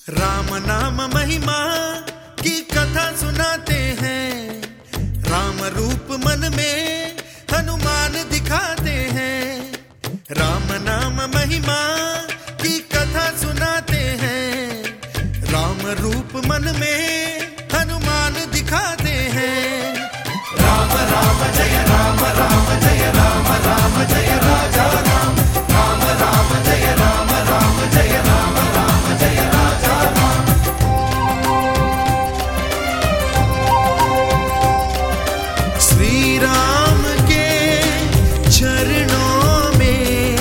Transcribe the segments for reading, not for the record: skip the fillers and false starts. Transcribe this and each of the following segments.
राम नाम महिमा की कथा सुनाते हैं, राम रूप मन में हनुमान दिखाते हैं। राम नाम महिमा की कथा सुनाते हैं, राम रूप मन में हनुमान दिखाते हैं। राम राम जय राम, राम जय राम, राम जय राजा राम, राम राम जय राम, राम जय राम, राम जय राजा राम। श्री राम के चरणों में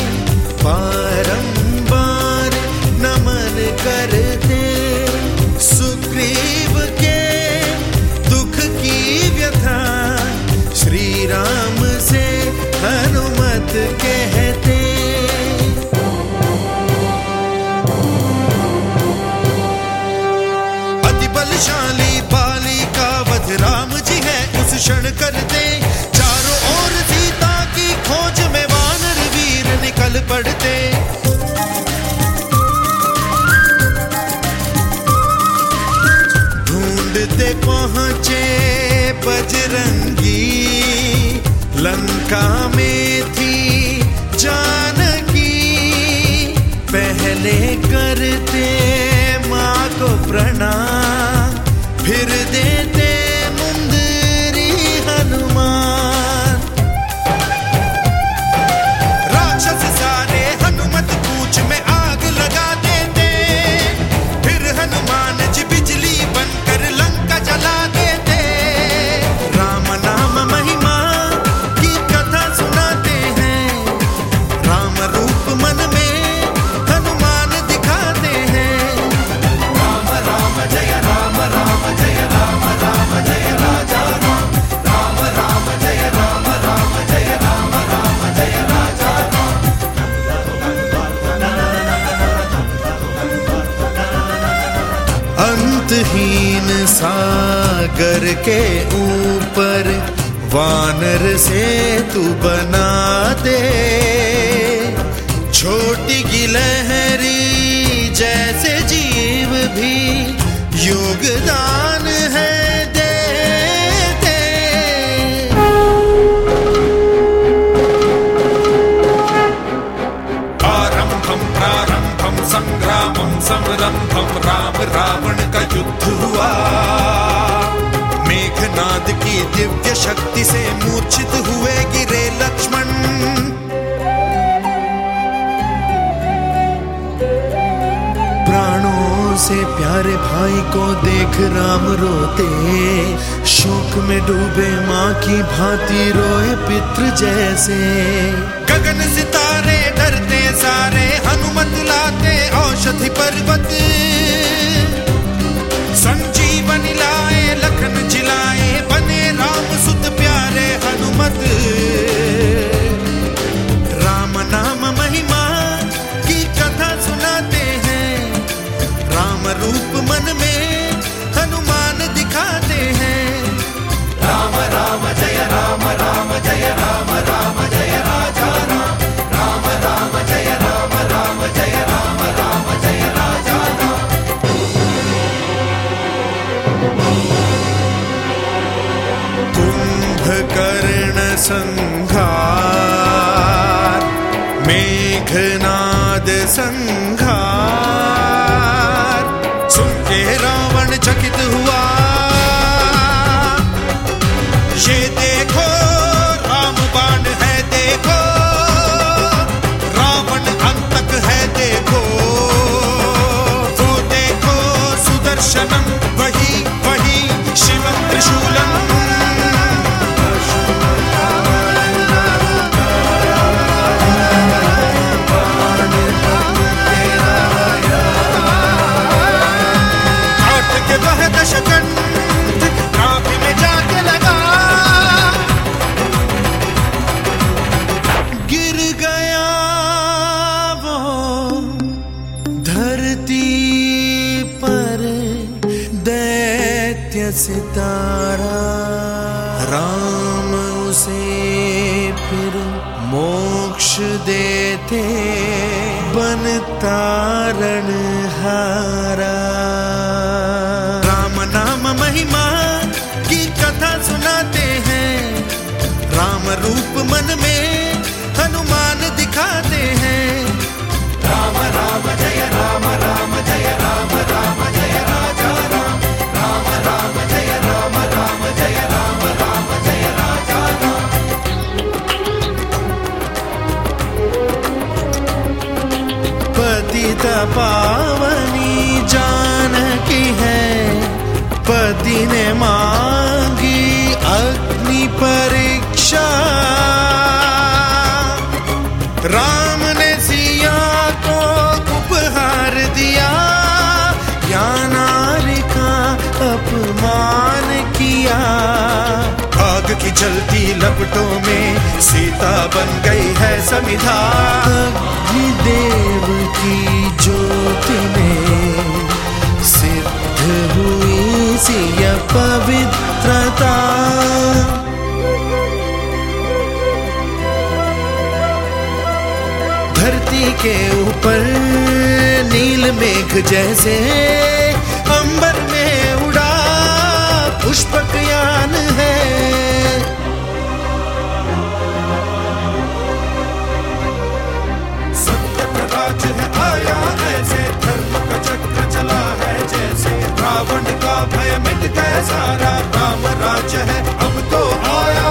बारंबार नमन करते, सुग्रीव के दुख की व्यथा श्री राम से हनुमत कहते। अति बलशाली बाली का वध राम जी है उस क्षण करते, चारों ओर सीता की खोज में वानर वीर निकल पड़ते। ढूंढते पहुंचे बजरंगी, लंका में थी जानकी। पहले करते माँ को प्रणाम, फिर देते मुंदरी हनुमान। राक्षस सारे हनुमत पूछ में आग लगा देते, फिर हनुमान जी बिजली बनकर लंका जला देते। राम नाम महिमा की कथा सुनाते हैं, राम रूप मन में हनुमान दिखाते हैं। राम राम जय राम, राम जय राम, राम जय राजा राम, राम राम जय राम, राम जय राम, राम जय राजा राम। अंतहीन सागर के ऊपर वानर से तू बना दे, छोटी गिलहरी जैसे जीव भी योगदान है दे दे। आरंभम प्रारंभम संग्रामम समरंभम, राम रावण का युद्ध हुआ। मेघनाद की दिव्य शक्ति से मूर्छित हुए गिरे लक्ष्मण। प्राणों से प्यारे भाई को देख राम रोते, शोक में डूबे माँ की भांति रोए पितृ जैसे। गगन सितारे डरते सारे हनुमत लाते, औषधि पर्वत संजीवनी लाए, लखन जिलाए, बने राम सुत प्यारे हनुमत। राम नाम महिमा की कथा सुनाते हैं, राम रूप मन में हनुमान दिखाते हैं। राम राम जय राम, राम जय राम, राम जय राजा राम, राम राम जय राम, राम जय राम, राम जय राजा राम। कुंभकर्ण संहार, मेघनाद संहार, सुन के रावण चकित हुआ। ये देखो राम बाण है देखो, रावण अंतक है देखो। वो देखो सुदर्शनम, वही वही शिवम त्रिशूलम। सितारा राम उसे फिर मोक्ष देते बन तारणहारा। पावनी जानकी है, पति ने मांगी अग्नि परीक्षा। राम ने सिया को उपहार दिया, या नारी का अपमान किया। आग की जलती लपटों में सीता बन गई है समिधा। अग्निदेव की ज्योति में सिद्ध हुई सिया पवित्रता। धरती के ऊपर नील मेघ जैसे अंबर में उड़ा पुष्पक यान है। सत्य का राज है आया ऐसे, धर्म का चक्र चला है जैसे। रावण का भय मिट गया सारा, राम राज्य है अब तो आया।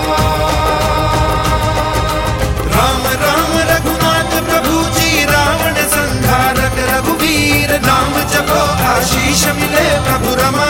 राम राम रघुनाथ प्रभु जी, रावण संहारक रघुवीर। नाम जपो आशीष मिले प्रभु रमा।